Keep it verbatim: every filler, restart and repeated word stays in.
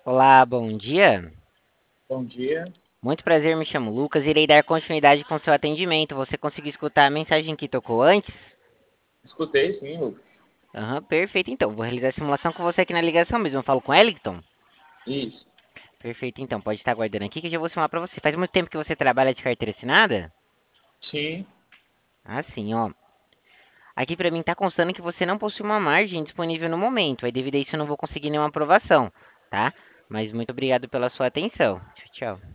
Olá, bom dia. Bom dia. Muito prazer, me chamo Lucas. Irei dar continuidade com seu atendimento. Você conseguiu escutar a mensagem que tocou antes? Escutei, sim, Lucas. Aham, perfeito. Então, vou realizar a simulação com você aqui na ligação mesmo. Eu falo com Wellington? Isso. Perfeito, então. Pode estar aguardando aqui que eu já vou simular para você. Faz muito tempo que você trabalha de carteira assinada? Sim. Ah, sim, ó. Aqui para mim tá constando que você não possui uma margem disponível no momento. Aí, devido a isso, eu não vou conseguir nenhuma aprovação, tá? Mas muito obrigado pela sua atenção. Tchau, tchau.